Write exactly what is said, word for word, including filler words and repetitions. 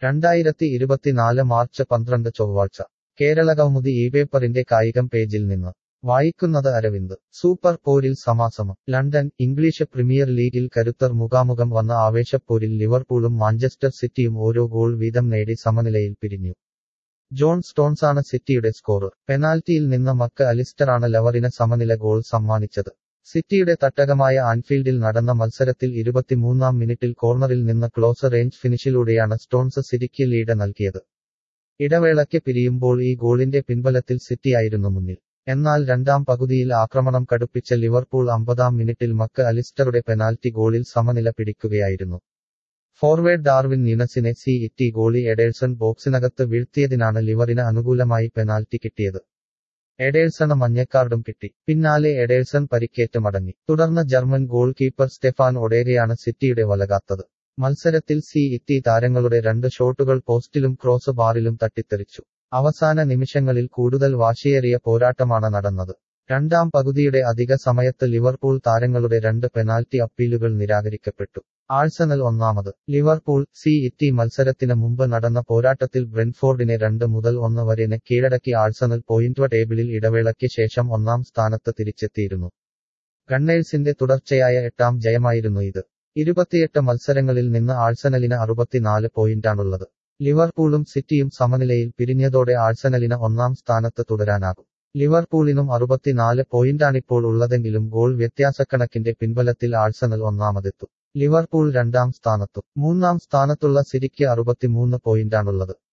രണ്ടായിരത്തി ഇരുപത്തിനാല് മാർച്ച് പന്ത്രണ്ട് ചൊവ്വാഴ്ച കേരളകൗമുദി ഈ പേപ്പറിന്റെ കായികം പേജിൽ നിന്ന് വായിക്കുന്നത് അരവിന്ദ്. സൂപ്പർ പോരിൽ സമാസമം. ലണ്ടൻ. ഇംഗ്ലീഷ് പ്രീമിയർ ലീഗിൽ കരുത്തർ മുഖാമുഖം വന്ന ആവേശപ്പോരിൽ ലിവർപൂളും മാഞ്ചസ്റ്റർ സിറ്റിയും ഓരോ ഗോൾ വീതം നേടി സമനിലയിൽ പിരിഞ്ഞു. ജോൺ സ്റ്റോൺസാണ് സിറ്റിയുടെ സ്കോറർ. പെനാൽറ്റിയിൽ നിന്ന് മക്ക് അലിസ്റ്ററാണ് ലവറിന് സമനില ഗോൾ സമ്മാനിച്ചത്. സിറ്റിയുടെ തട്ടകമായ ആൻഫീൽഡിൽ നടന്ന മത്സരത്തിൽ ഇരുപത്തിമൂന്നാം മിനിറ്റിൽ കോർണറിൽ നിന്ന് ക്ലോസ് റേഞ്ച് ഫിനിഷിലൂടെയാണ് സ്റ്റോൺസ് സിറ്റിക്ക് ലീഡ് നൽകിയത്. ഇടവേളയ്ക്ക് പിരിയുമ്പോൾ ഈ ഗോളിന്റെ പിൻബലത്തിൽ സിറ്റിയായിരുന്നു മുന്നിൽ. എന്നാൽ രണ്ടാം പകുതിയിൽ ആക്രമണം കടുപ്പിച്ച ലിവർപൂൾ അമ്പതാം മിനിറ്റിൽ മക്ക് അലിസ്റ്ററുടെ പെനാൽറ്റി ഗോളിൽ സമനില പിടിക്കുകയായിരുന്നു. ഫോർവേഡ് ഡാർവിൻ ന്യൂനസിനെ സി ഇറ്റി ഗോളി എഡേഴ്സൺ ബോക്സിനകത്ത് വീഴ്ത്തിയതിനാണ് ലിവറിന് അനുകൂലമായി പെനാൽറ്റി കിട്ടിയത്. എഡേഴ്സണ് മഞ്ഞക്കാർഡും കിട്ടി. പിന്നാലെ എഡേഴ്സൺ പരിക്കേറ്റ് മടങ്ങി. തുടർന്ന് ജർമ്മൻ ഗോൾ കീപ്പർ സ്റ്റെഫാൻ ഒഡേഗയാണ് സിറ്റിയുടെ വലകാത്തത്. മത്സരത്തിൽ സി ഇറ്റി താരങ്ങളുടെ രണ്ട് ഷോട്ടുകൾ പോസ്റ്റിലും ക്രോസ് ബാറിലും തട്ടിത്തെറിച്ചു. അവസാന നിമിഷങ്ങളിൽ കൂടുതൽ വാശിയേറിയ പോരാട്ടമാണ് നടന്നത്. രണ്ടാം പകുതിയുടെ അധിക സമയത്ത് ലിവർപൂൾ താരങ്ങളുടെ രണ്ട് പെനാൽറ്റി അപ്പീലുകൾ നിരാകരിക്കപ്പെട്ടു. ആഴ്സണൽ ഒന്നാമത്. ലിവർപൂൾ സി ഇറ്റി മത്സരത്തിന് മുമ്പ് നടന്ന പോരാട്ടത്തിൽ ബ്രെൻഫോർഡിനെ രണ്ട് മുതൽ ഒന്ന് വരെ കീഴടക്കി ആഴ്സണൽ പോയിന്റ് ടേബിളിൽ ഇടവേളയ്ക്ക് ശേഷം ഒന്നാം സ്ഥാനത്ത് തിരിച്ചെത്തിയിരുന്നു. ഗണ്ണേഴ്സിന്റെ തുടർച്ചയായ എട്ടാം ജയമായിരുന്നു ഇത്. ഇരുപത്തിയെട്ട് മത്സരങ്ങളിൽ നിന്ന് ആഴ്സണലിന് അറുപത്തിനാല് പോയിന്റാണുള്ളത്. ലിവർപൂളും സിറ്റിയും സമനിലയിൽ പിരിഞ്ഞതോടെ ആഴ്സണലിന് ഒന്നാം സ്ഥാനത്ത് തുടരാനാകും. ലിവർപൂളിനും അറുപത്തിനാല് പോയിന്റാണിപ്പോൾ ഉള്ളതെങ്കിലും ഗോൾ വ്യത്യാസക്കണക്കിന്റെ പിൻബലത്തിൽ ആഴ്സണൽ ഒന്നാമതെത്തും. ലിവർപൂൾ രണ്ടാം സ്ഥാനത്തും. മൂന്നാം സ്ഥാനത്തുള്ള സിറ്റിക്ക് അറുപത്തിമൂന്ന് പോയിന്റാണുള്ളത്.